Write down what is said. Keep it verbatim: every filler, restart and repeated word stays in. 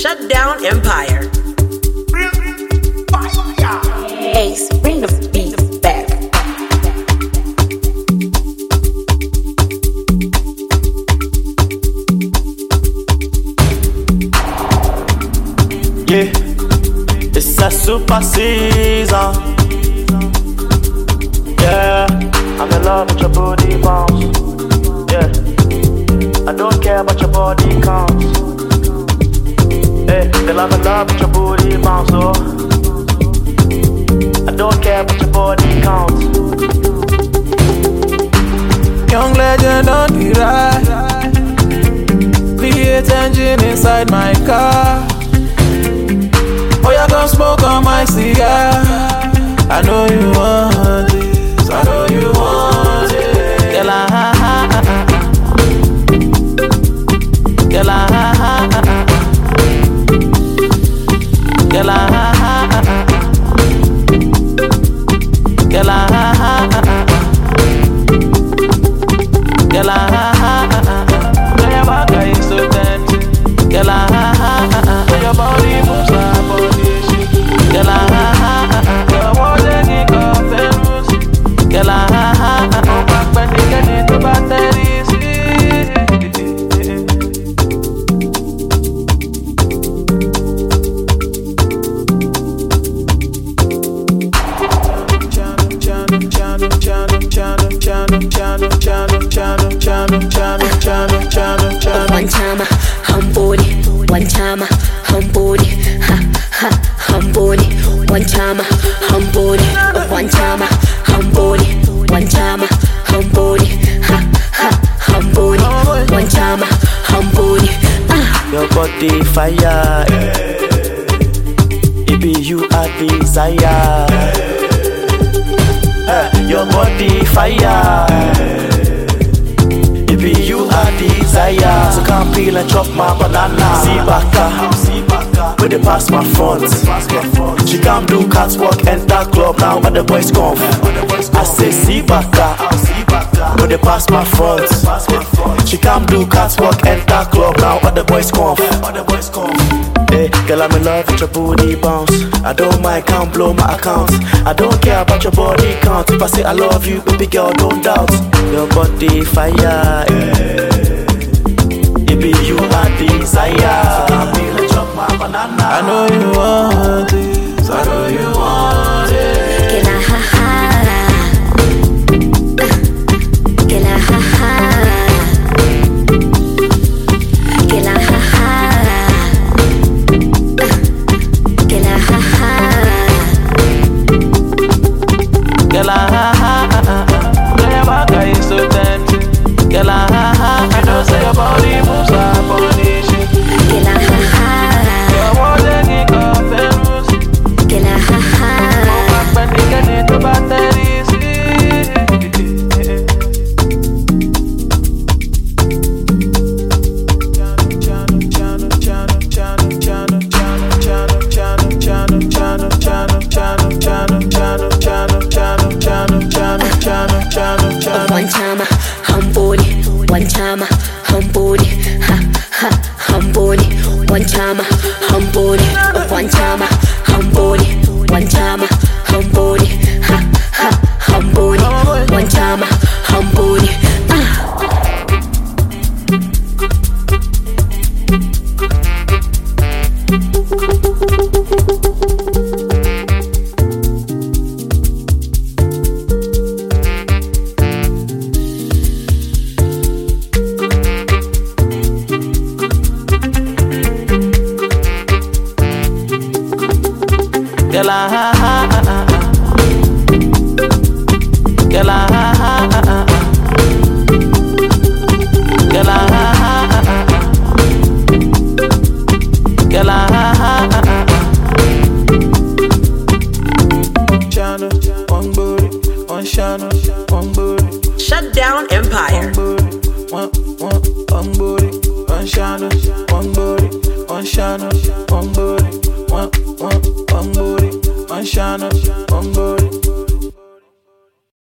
Shut down Empire. Ace, bring the beat back. Yeah, it's a super season. Yeah, I'm in love with your booty bounce. Yeah, I don't care about your body counts. Hey, girl, I'm in love with your booty bounce, oh. I don't care about your body counts. Young legend on the ride. V eight engine inside my car. Oh, you gon' smoke on my cigar. I know you want this. I know you want it. Girl, I ha ha ha ha. Girl, I ha ha ha ha. Girl, I ha ha ha ha. Girl, I ha ha ha ha. Girl, I ha ha ha ha. Your back is so tempting. Girl, I ha ha ha ha. Your body moves like body shit. Girl, I ha ha ha ha. Your body kick off and loose. Girl, I ha ha ha ha. Oh, back when you get into batteries. One time, I'm booty. One time, I'm booty. Ha ha, I'm booty. One time, I'm booty. One time, I'm booty. One time, I'm booty. Ha ha, I'm booty. One time, I'm booty. Your body fire. It be you I desire. Uh, your body fire. It be you I desire. So come peel and chop my banana. See baka, where they pass my front. She come do catwalk, enter club. Now where the boys come. I say see baka, where they pass my front. She come do catwalk, enter club. Now where the boys come. Hey, girl, I'm in love with your booty bounce. I don't mind, can't blow my account. I don't care about your body count. If I say I love you, baby girl, don't doubt. Your body fire. It be you I desire. So I'm feeling chop my banana. I know you want this. I know you want it. Girl, I ha ha. Girl, I ha ha. Girl, I ha ha. Girl, I ha ha. Girl, I ha ha ha ha. Your back is so tempting. Girl, I ha ha. I know say your body moves like body shit. Girl, I ha ha. Your body kick off and loose. Girl, I ha ha. Oh, back when you get into batteries. One time, I'm booty. One time, I'm booty. Ha ha, I'm booty. One time, I'm booty. One time, I'm booty. One time, I'm booty. Ha ha, I'm booty. One time, I'm booty. Girl, I ha ha ha ha. Girl, I ha ha ha ha. Girl, I ha ha ha ha. Girl, I ha ha ha ha. Channel, one booty, one channel, one booty. Shut down Empire. One booty, one, one, one booty, one channel, one booty, one channel, one booty, one, one, one booty, one channel, one booty.